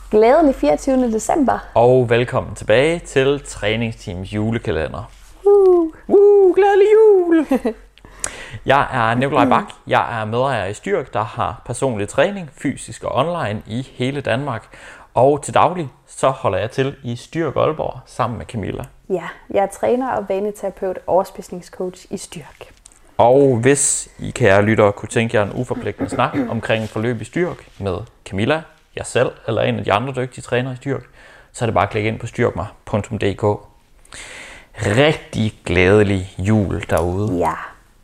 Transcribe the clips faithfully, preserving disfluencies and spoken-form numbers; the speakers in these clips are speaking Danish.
Glædelig fireogtyvende december. Og velkommen tilbage til Træningsteams julekalender. Woo! Woo, glædelig jul! Jeg er Nikolaj Bak. Jeg er medejer i Styrk, der har personlig træning, fysisk og online i hele Danmark. Og til daglig så holder jeg til i Styrk Aalborg sammen med Camilla. Ja, jeg er træner og vaneterapeut og overspisningscoach i Styrk. Og hvis I kære lyttere kunne tænke jer en uforpligtende snak omkring forløb i Styrk med Camilla, jeg selv eller en af de andre dygtige trænere i Styrk, så er det bare at klikke ind på styrkmig punktum d k. Rigtig glædelig jul derude. Ja.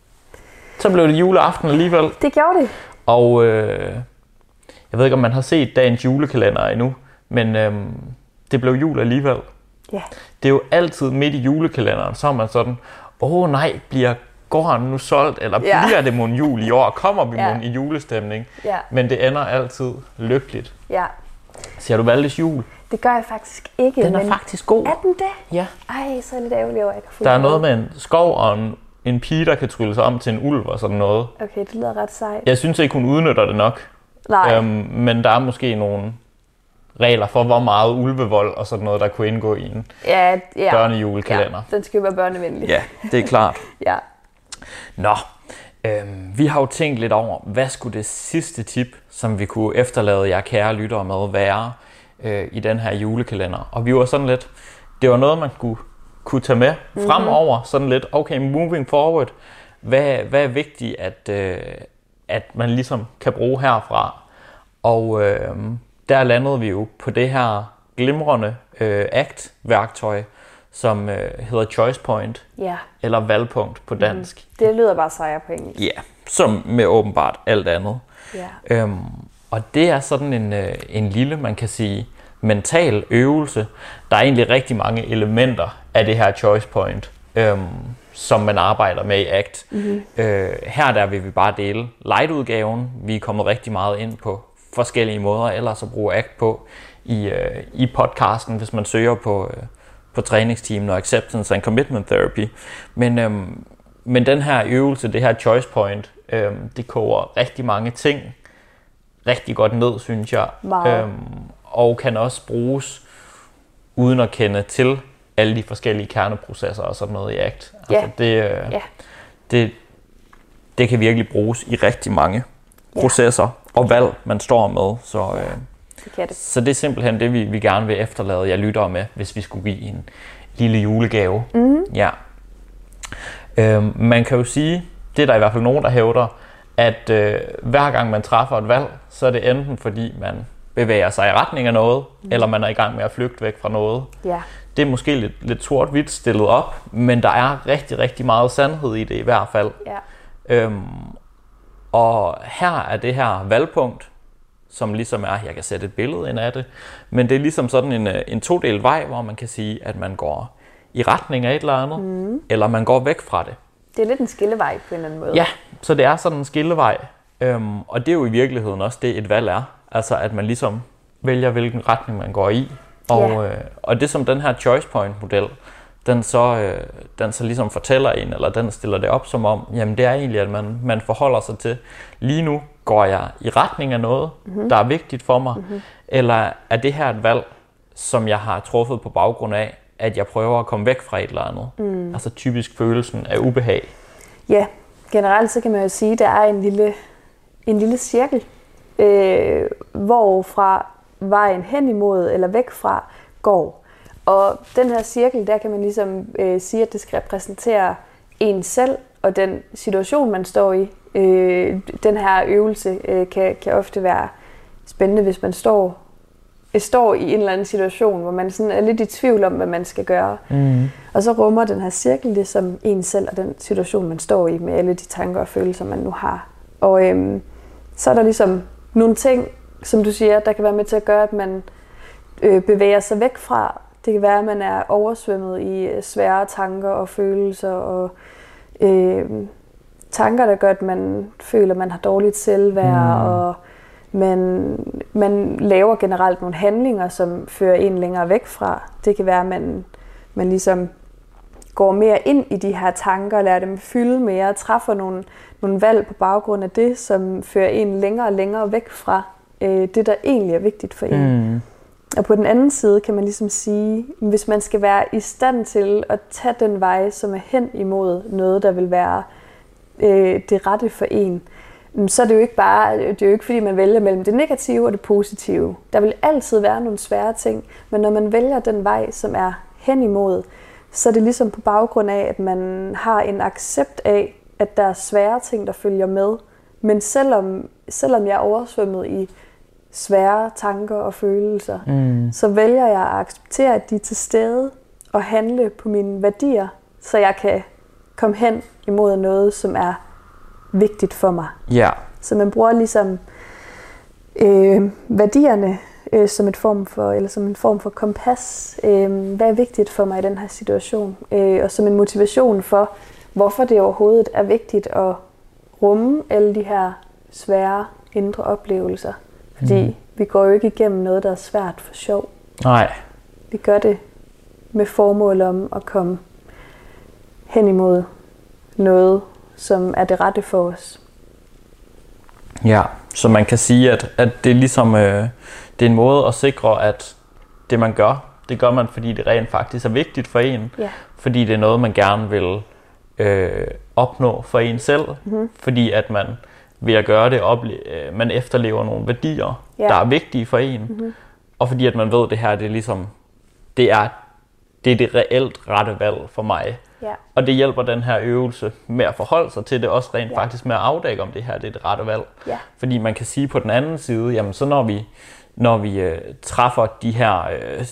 Så blev det juleaften alligevel. Det gjorde det. Og øh, jeg ved ikke, om man har set dagens julekalender endnu, men øh, det blev jul alligevel. Ja. Det er jo altid midt i julekalenderen, så er man sådan, åh nej, bliver gården nu solgt, eller Ja. bliver det mon jul i år? Kommer vi Ja. mon i julestemning? Ja. Men det ender altid lykkeligt. Ja. Ser du Valdes jul? Det gør jeg faktisk ikke. Den er men faktisk god. er den det? Ja. Ej, så er jeg lidt ærgerlig over, at jeg kan få Der er noget med en skov og en, en pige, der kan trylle sig om til en ulv og sådan noget. Okay, det lyder ret sejt. Jeg synes ikke, hun udnytter det nok. Nej. Øhm, men der er måske nogle regler for, hvor meget ulvevold og sådan noget, der kunne indgå i en Ja, ja. børnejulekalender. Ja, den skal jo være børnevenlig. Ja, det er klart. Ja. Nå, øhm, vi har jo tænkt lidt over, hvad skulle det sidste tip, som vi kunne efterlade jer kære lyttere med, være øh, i den her julekalender. Og vi var sådan lidt, det var noget, man kunne, kunne tage med mm-hmm. fremover, sådan lidt, okay, moving forward, hvad, hvad er vigtigt, at, øh, at man ligesom kan bruge herfra. Og øh, der landede vi jo på det her glimrende øh, ACT-værktøj, som øh, hedder Choice Point, Ja. eller valgpunkt på dansk. Mm. Det lyder bare sejr på engelsk. Ja, som med åbenbart alt andet. Ja. Øhm, og det er sådan en, øh, en lille, man kan sige, mental øvelse. Der er egentlig rigtig mange elementer af det her Choice Point, øhm, som man arbejder med i ACT. Mm-hmm. Øh, her der vil vi bare dele light-udgaven. Vi er kommet rigtig meget ind på forskellige måder ellers at bruge ACT på i, øh, i podcasten, hvis man søger på... Øh, på træningsteamen og acceptance and commitment therapy. Men, øhm, men den her øvelse, det her choice point, øhm, det koger rigtig mange ting rigtig godt ned, synes jeg. Øhm, og kan også bruges uden at kende til alle de forskellige kerneprocesser og sådan noget i ACT. Ja. Altså det, øh, Ja. det, det kan virkelig bruges i rigtig mange processer og valg, man står med. Så, øh, Det kan det. Så det er simpelthen det, vi, vi gerne vil efterlade jer lyttere med, hvis vi skulle give en lille julegave. Mm. Ja. Øhm, man kan jo sige, det er der i hvert fald nogen, der hævder, at øh, hver gang man træffer et valg, så er det enten fordi man bevæger sig i retning af noget, mm. eller man er i gang med at flygte væk fra noget. Ja. Det er måske lidt, lidt sort-hvidt stillet op, men der er rigtig, rigtig meget sandhed i det i hvert fald. Ja. Øhm, og her er det her valgpunkt, som ligesom er, jeg kan sætte et billede ind af det, men det er ligesom sådan en, en todelt vej, hvor man kan sige, at man går i retning af et eller andet, mm. eller man går væk fra det. Det er lidt en skillevej på en eller anden måde. Ja, så det er sådan en skillevej, øhm, og det er jo i virkeligheden også det, et valg er. Altså at man ligesom vælger, hvilken retning man går i. Og, Ja. øh, og det som den her choice point model, den så, øh, den så ligesom fortæller en, eller den stiller det op som om, jamen det er egentlig, at man, man forholder sig til, lige nu går jeg i retning af noget, mm-hmm. der er vigtigt for mig, mm-hmm. eller er det her et valg, som jeg har truffet på baggrund af, at jeg prøver at komme væk fra et eller andet. Mm. Altså typisk følelsen af ubehag. Ja, generelt så kan man jo sige, at der er en lille, en lille cirkel, øh, hvorfra vejen hen imod eller væk fra går. Og den her cirkel, der kan man ligesom øh, sige, at det skal repræsentere en selv og den situation, man står i. Øh, den her øvelse øh, kan, kan ofte være spændende, hvis man står, står i en eller anden situation, hvor man sådan er lidt i tvivl om, hvad man skal gøre. Mm. Og så rummer den her cirkel det som en selv og den situation, man står i, med alle de tanker og følelser, man nu har. Og øhm, så er der ligesom nogle ting, som du siger, der kan være med til at gøre, at man øh, bevæger sig væk fra. Det kan være, at man er oversvømmet i svære tanker og følelser og øh, tanker, der gør, at man føler, at man har dårligt selvværd, mm. og man, man laver generelt nogle handlinger, som fører en længere væk fra. Det kan være, at man, man ligesom går mere ind i de her tanker, lader dem fylde mere, træffer nogle, nogle valg på baggrund af det, som fører en længere og længere væk fra øh, det, der egentlig er vigtigt for en. Mm. Og på den anden side kan man ligesom sige, hvis man skal være i stand til at tage den vej, som er hen imod noget, der vil være øh, det rette for en, så er det jo ikke bare, det er jo ikke fordi man vælger mellem det negative og det positive. Der vil altid være nogle svære ting, men når man vælger den vej, som er hen imod, så er det ligesom på baggrund af, at man har en accept af, at der er svære ting, der følger med. Men selvom, selvom jeg er oversvømmet i svære tanker og følelser, mm. så vælger jeg at acceptere, at de er til stede og handle på mine værdier, så jeg kan komme hen imod noget, som er vigtigt for mig. Ja. Så man bruger ligesom øh, værdierne øh, som, et form for, eller som en form for kompas. Øh, hvad er vigtigt for mig i den her situation? Øh, og som en motivation for, hvorfor det overhovedet er vigtigt at rumme alle de her svære indre oplevelser. Fordi mm. vi går jo ikke igennem noget, der er svært for sjov. Nej. Vi gør det med formål om at komme hen imod noget, som er det rette for os. Ja, så man kan sige, at, at det er ligesom øh, det er en måde at sikre, at det man gør, det gør man, fordi det rent faktisk er vigtigt for en. Ja. Fordi det er noget, man gerne vil øh, opnå for en selv. Mm-hmm. Fordi at man ved at gøre det, ople- øh, man efterlever nogle værdier, ja. der er vigtige for en. Mm-hmm. Og fordi at man ved, at det her det er ligesom, det er det, er det reelt rette valg for mig. Ja. Og det hjælper den her øvelse med at forholde sig til det, også rent ja. faktisk med at afdække, om det her det er det rette valg. Ja. Fordi man kan sige på den anden side, jamen så når vi, når vi øh, træffer de her, øh,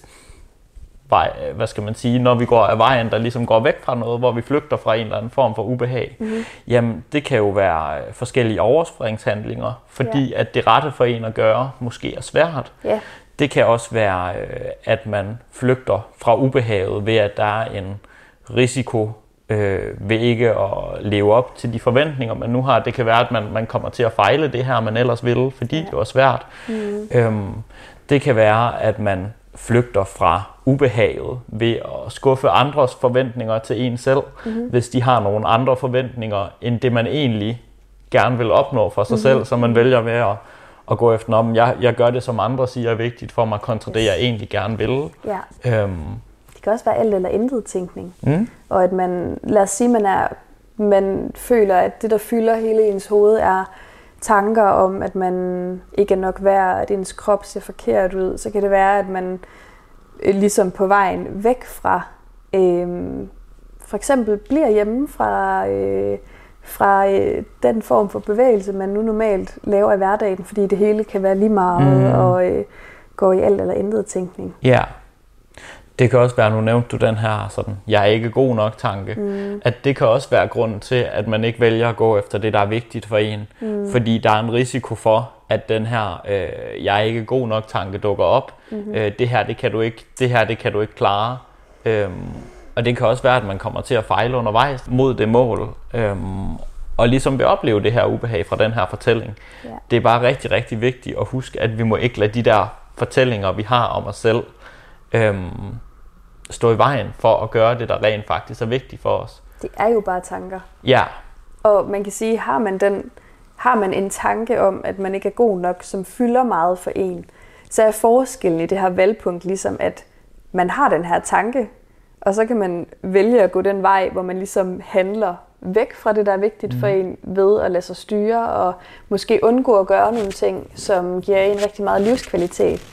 vej, hvad skal man sige, når vi går af vejen, der ligesom går væk fra noget, hvor vi flygter fra en eller anden form for ubehag, mm-hmm. jamen det kan jo være forskellige overspringshandlinger, fordi ja. at det rette for en at gøre måske er svært. Ja. Det kan også være, at man flygter fra ubehaget ved, at der er en risiko øh, ved ikke at leve op til de forventninger, man nu har. Det kan være, at man, man kommer til at fejle det her, man ellers ville, fordi ja. det var svært. Mm. Øhm, det kan være, at man flygter fra ubehaget ved at skuffe andres forventninger til en selv, mm-hmm. hvis de har nogle andre forventninger, end det man egentlig gerne vil opnå for sig mm-hmm. selv, så man vælger ved at, at gå efter, om jeg, jeg gør det, som andre siger er vigtigt for mig, kontra yes. det, jeg egentlig gerne vil. Ja. Øhm, Det kan også være alt eller intet tænkning. Mm. Og at man, lad os sige, man, er, man føler, at det, der fylder hele ens hoved, er tanker om, at man ikke er nok værd, at ens krop ser forkert ud. Så kan det være, at man øh, ligesom på vejen væk fra, øh, for eksempel bliver hjemme fra, øh, fra øh, den form for bevægelse, man nu normalt laver i hverdagen, fordi det hele kan være lige meget mm. og øh, går i alt eller intet tænkning. Ja. Yeah. Det kan også være, nu nævnte du den her sådan, jeg er ikke god nok tanke, mm. at det kan også være grunden til, at man ikke vælger at gå efter det, der er vigtigt for en. Mm. Fordi der er en risiko for, at den her, øh, jeg er ikke god nok tanke dukker op. Mm-hmm. Øh, det her, det kan du ikke, det her, det kan du ikke klare. Øhm, og det kan også være, at man kommer til at fejle undervejs mod det mål. Øhm, og ligesom vil opleve det her ubehag fra den her fortælling. Yeah. Det er bare rigtig, rigtig vigtigt at huske, at vi må ikke lade de der fortællinger, vi har om os selv, øhm, stå i vejen for at gøre det, der rent faktisk er vigtigt for os. Det er jo bare tanker. Ja. Og man kan sige, har man, den, har man en tanke om, at man ikke er god nok, som fylder meget for en, så er forskellen i det her valgpunkt ligesom, at man har den her tanke, og så kan man vælge at gå den vej, hvor man ligesom handler væk fra det, der er vigtigt mm. for en, ved at lade sig styre, og måske undgå at gøre nogle ting, som giver en rigtig meget livskvalitet.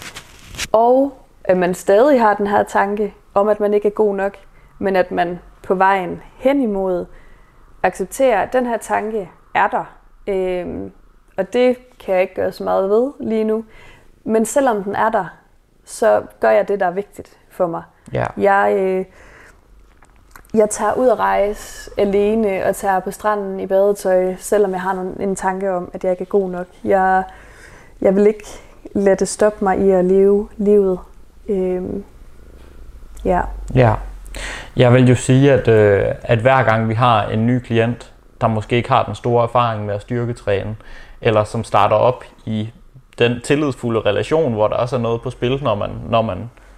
Og at man stadig har den her tanke om, at man ikke er god nok, men at man på vejen hen imod accepterer, at den her tanke er der. Øhm, og det kan jeg ikke gøre så meget ved lige nu. Men selvom den er der, så gør jeg det, der er vigtigt for mig. Ja. Jeg, øh, jeg tager ud at rejse alene og tager på stranden i badetøj, selvom jeg har en, en tanke om, at jeg ikke er god nok. Jeg, jeg vil ikke lade det stoppe mig i at leve livet. Øhm, ja. Ja. Jeg vil jo sige, at, øh, at hver gang vi har en ny klient, der måske ikke har den store erfaring med at styrketræne, eller som starter op i den tillidsfulde relation, hvor der også er noget på spil, når man, når man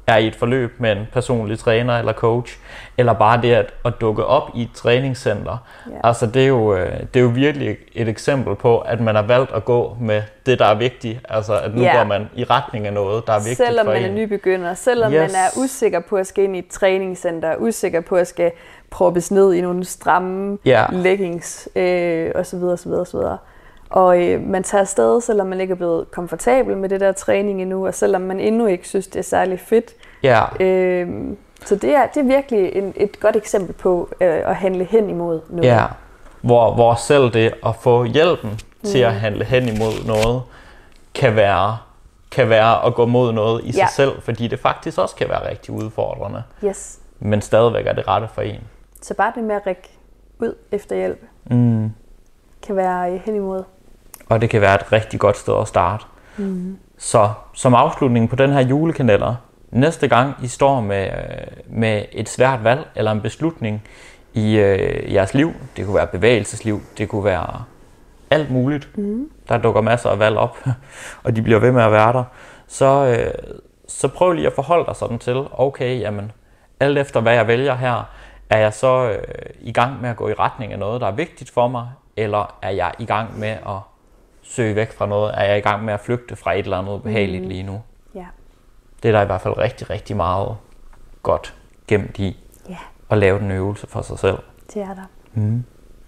er i et forløb med en personlig træner eller coach, eller bare det at, at dukke op i et træningscenter. Yeah. Altså det er, jo, det er jo virkelig et eksempel på, at man har valgt at gå med det, der er vigtigt. Altså at nu yeah. går man i retning af noget, der er vigtigt selvom for en. Selvom man er nybegynder, selvom yes. man er usikker på at skal ind i et træningscenter, usikker på at skal proppes ned i nogle stramme yeah. leggings øh, osv. osv. osv. Og øh, man tager afsted, selvom man ikke er blevet komfortabel med det der træning endnu, og selvom man endnu ikke synes, det er særlig fedt. Ja. Øh, så det er, det er virkelig en, et godt eksempel på øh, at handle hen imod noget. Ja, hvor, hvor selv det at få hjælpen mm. til at handle hen imod noget, kan være, kan være at gå mod noget i ja. sig selv, fordi det faktisk også kan være rigtig udfordrende. Yes. Men stadigvæk er det rette for en. Så bare det med at række ud efter hjælp, mm. kan være hen imod. Og det kan være et rigtig godt sted at starte. Mm. Så som afslutning på den her julekalender, næste gang I står med, med et svært valg eller en beslutning i øh, jeres liv, det kunne være bevægelsesliv, det kunne være alt muligt, mm. der dukker masser af valg op, og de bliver ved med at være der, så, øh, så prøv lige at forholde dig sådan til, okay, jamen, alt efter hvad jeg vælger her, er jeg så øh, i gang med at gå i retning af noget, der er vigtigt for mig, eller er jeg i gang med at søge væk fra noget? Er jeg i gang med at flygte fra et eller andet behageligt mm. lige nu? Ja. Det er der i hvert fald rigtig, rigtig meget godt gemt i ja. at lave den øvelse for sig selv. Det er der. Mm.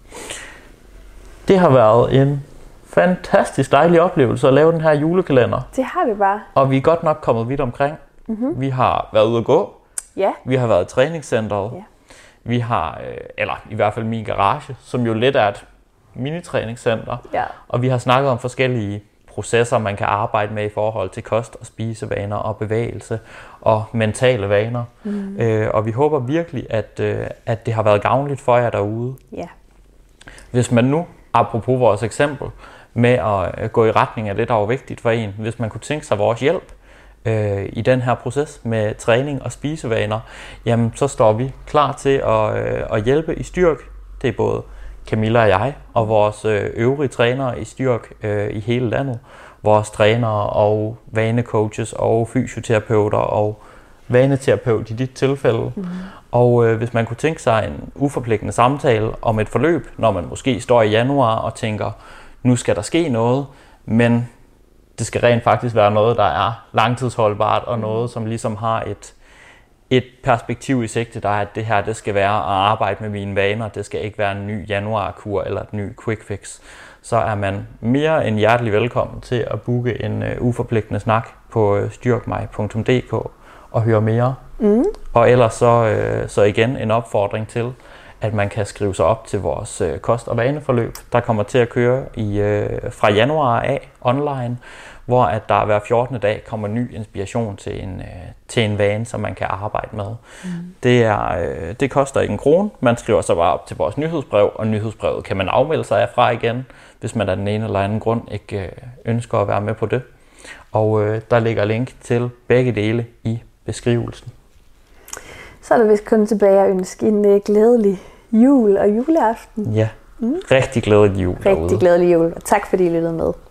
Det har været en fantastisk dejlig oplevelse at lave den her julekalender. Det har det bare. Og vi er godt nok kommet vidt omkring. Mm-hmm. Vi har været ude at gå. Ja. Vi har været i træningscenteret. Ja. Vi har, eller i hvert fald min garage, som jo lidt er et minitræningscenter. Ja. Og vi har snakket om forskellige processer, man kan arbejde med i forhold til kost og spisevaner og bevægelse og mentale vaner. Mm. Øh, og vi håber virkelig, at, øh, at det har været gavnligt for jer derude. Ja. Hvis man nu, apropos vores eksempel, med at gå i retning af det, der var vigtigt for en, hvis man kunne tænke sig vores hjælp øh, i den her proces med træning og spisevaner, jamen så står vi klar til at, øh, at hjælpe i Styrk. Det er både Camilla og jeg, og vores øvrige trænere i Styrk øh, i hele landet. Vores trænere og vanecoaches og fysioterapeuter og vaneterapeut i dit tilfælde. Mm. Og øh, hvis man kunne tænke sig en uforpligtende samtale om et forløb, når man måske står i januar og tænker, nu skal der ske noget, men det skal rent faktisk være noget, der er langtidsholdbart og noget, som ligesom har et et perspektiv i sigte, der er, at det her, det skal være at arbejde med mine vaner. Det skal ikke være en ny januarkur eller et ny quick fix. Så er man mere end hjertelig velkommen til at booke en uh, uforpligtende snak på uh, styrkmig punktum d k og høre mere. Mm. Og ellers så, uh, så igen en opfordring til, at man kan skrive sig op til vores uh, kost- og vaneforløb, der kommer til at køre i, uh, fra januar af online, hvor at der hver fjortende dag kommer ny inspiration til en, øh, til en vane, som man kan arbejde med. Mm. Det, er, øh, det koster ikke en krone. Man skriver sig bare op til vores nyhedsbrev, og nyhedsbrevet kan man afmelde sig fra igen, hvis man af den ene eller anden grund ikke øh, ønsker at være med på det. Og øh, der ligger link til begge dele i beskrivelsen. Så er der vist kun tilbage at ønske en øh, glædelig jul og juleaften. Ja, mm. rigtig glædelig jul Rigtig derude. glædelig jul, og tak fordi I lyttede med.